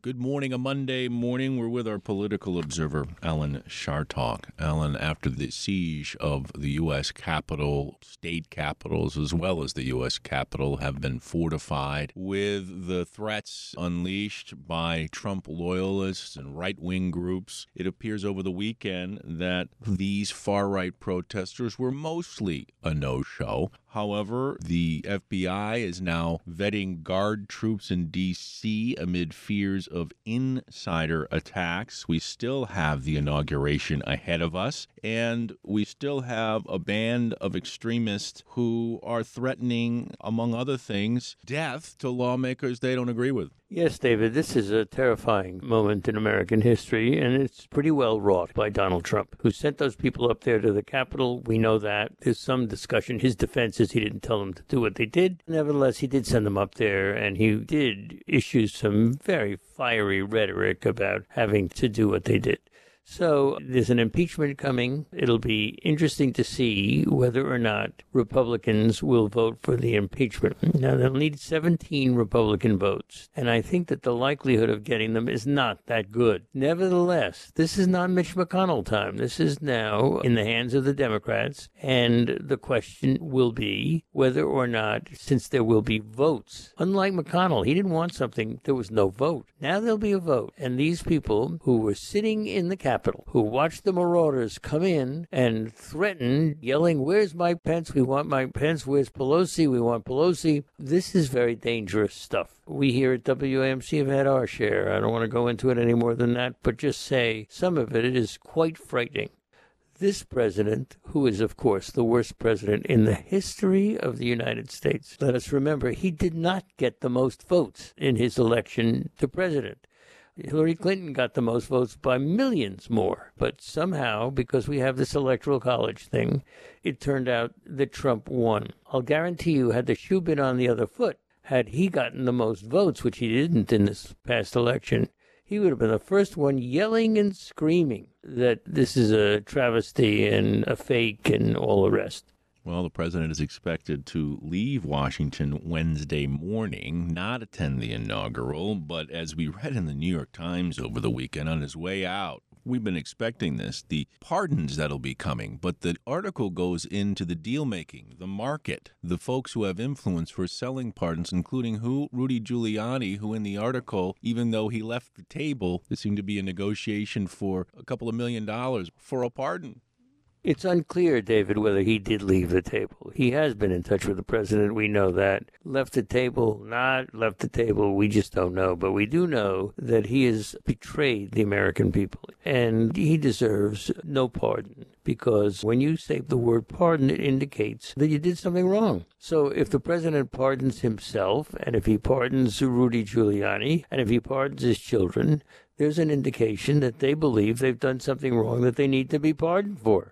Good morning, a Monday morning. We're with our political observer, Alan Chartock. Alan, after the siege of the U.S. Capitol, state capitals, as well as the U.S. Capitol, have been fortified with the threats unleashed by Trump loyalists and right-wing groups. It appears over the weekend that these far-right protesters were mostly a no-show. However, the FBI is now vetting guard troops in D.C. amid fears of insider attacks. We still have the inauguration ahead of us, and we still have a band of extremists who are threatening, among other things, death to lawmakers they don't agree with. Yes, David, this is a terrifying moment in American history, and it's pretty well wrought by Donald Trump, who sent those people up there to the Capitol. We know that. There's some discussion. His defense is he didn't tell them to do what they did. Nevertheless, he did send them up there, and he did issue some very fiery rhetoric about having to do what they did. So there's an impeachment coming. It'll be interesting to see whether or not Republicans will vote for the impeachment. Now, they'll need 17 Republican votes, and I think that the likelihood of getting them is not that good. Nevertheless, this is not Mitch McConnell time. This is now in the hands of the Democrats, and the question will be whether or not, since there will be votes, unlike McConnell, he didn't want something, there was no vote. Now there'll be a vote, and these people who were sitting in the Capitol, who watched the marauders come in and threaten, yelling, "Where's Mike Pence? We want Mike Pence. Where's Pelosi? We want Pelosi." This is very dangerous stuff. We here at WAMC have had our share. I don't want to go into it any more than that, but just say some of it is quite frightening. This president, who is, of course, the worst president in the history of the United States, let us remember, he did not get the most votes in his election to president. Hillary Clinton got the most votes by millions more. But somehow, because we have this electoral college thing, it turned out that Trump won. I'll guarantee you, had the shoe been on the other foot, had he gotten the most votes, which he didn't in this past election, he would have been the first one yelling and screaming that this is a travesty and a fake and all the rest. Well, the president is expected to leave Washington Wednesday morning, not attend the inaugural, but as we read in the New York Times over the weekend, on his way out, we've been expecting this, the pardons that'll be coming, but the article goes into the deal-making, the market, the folks who have influence for selling pardons, including who? Rudy Giuliani, who in the article, even though he left the table, there seemed to be a negotiation for a couple of $1 million for a pardon. It's unclear, David, whether he did leave the table. He has been in touch with the president. We know that. Left the table, not left the table, we just don't know. But we do know that he has betrayed the American people. And he deserves no pardon. Because when you say the word pardon, it indicates that you did something wrong. So if the president pardons himself, and if he pardons Rudy Giuliani, and if he pardons his children, there's an indication that they believe they've done something wrong that they need to be pardoned for.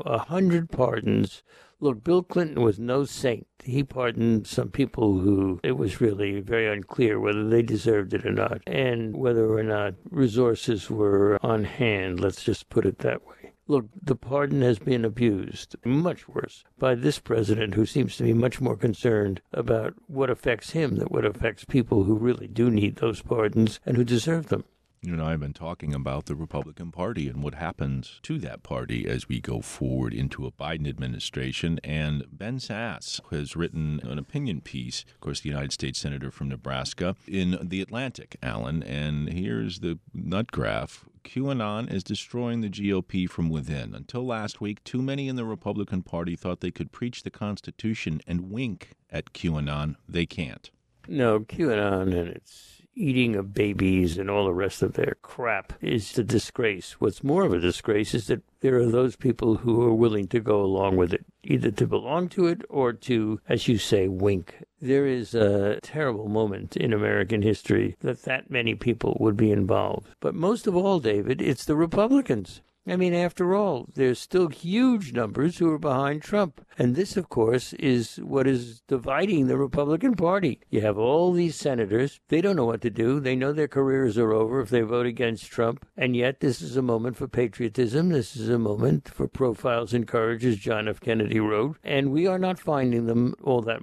100 pardons. Look, Bill Clinton was no saint. He pardoned some people who it was really very unclear whether they deserved it or not, and whether or not resources were on hand, let's just put it that way. Look, the pardon has been abused, much worse, by this president who seems to be much more concerned about what affects him than what affects people who really do need those pardons and who deserve them. You and I have been talking about the Republican Party and what happens to that party as we go forward into a Biden administration. And Ben Sasse has written an opinion piece, of course, the United States Senator from Nebraska, in The Atlantic, Alan. And here's the nut graph. QAnon is destroying the GOP from within. Until last week, too many in the Republican Party thought they could preach the Constitution and wink at QAnon. They can't. No, QAnon and its eating of babies and all the rest of their crap is a disgrace. What's more of a disgrace is that there are those people who are willing to go along with it, either to belong to it or to, as you say, wink. There is a terrible moment in American history that many people would be involved. But most of all, David, it's the Republicans. I mean, after all, there's still huge numbers who are behind Trump. And this, of course, is what is dividing the Republican Party. You have all these senators. They don't know what to do. They know their careers are over if they vote against Trump. And yet this is a moment for patriotism. This is a moment for profiles in courage, as John F. Kennedy wrote. And we are not finding them all that much.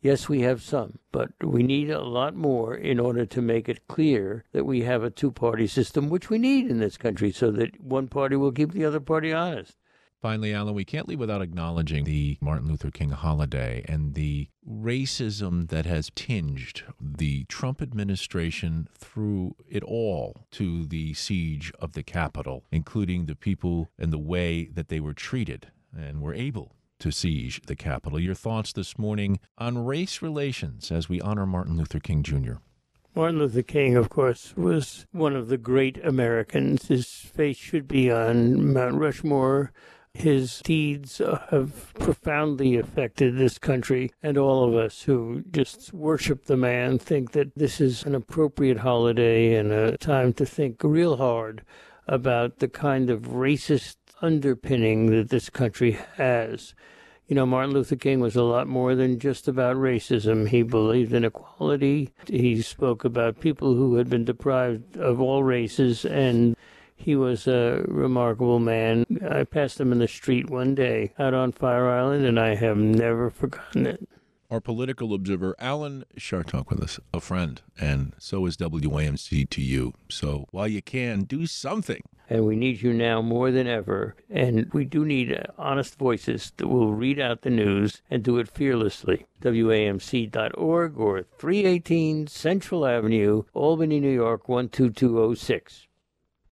Yes, we have some, but we need a lot more in order to make it clear that we have a two-party system, which we need in this country, so that one party will keep the other party honest. Finally, Alan, we can't leave without acknowledging the Martin Luther King holiday and the racism that has tinged the Trump administration through it all to the siege of the Capitol, including the people and the way that they were treated and were able to siege the Capitol. Your thoughts this morning on race relations as we honor Martin Luther King Jr.? Martin Luther King, of course, was one of the great Americans. His face should be on Mount Rushmore. His deeds have profoundly affected this country, and all of us who just worship the man think that this is an appropriate holiday and a time to think real hard about the kind of racist underpinning that this country has. You know, Martin Luther King was a lot more than just about racism. He believed in equality. He spoke about people who had been deprived of all races, and he was a remarkable man. I passed him in the street one day out on Fire Island, and I have never forgotten it. Our political observer, Alan Chartock, with us, a friend, and so is WAMC to you. So while you can, do something. And we need you now more than ever. And we do need honest voices that will read out the news and do it fearlessly. WAMC.org or 318 Central Avenue, Albany, New York, 12206.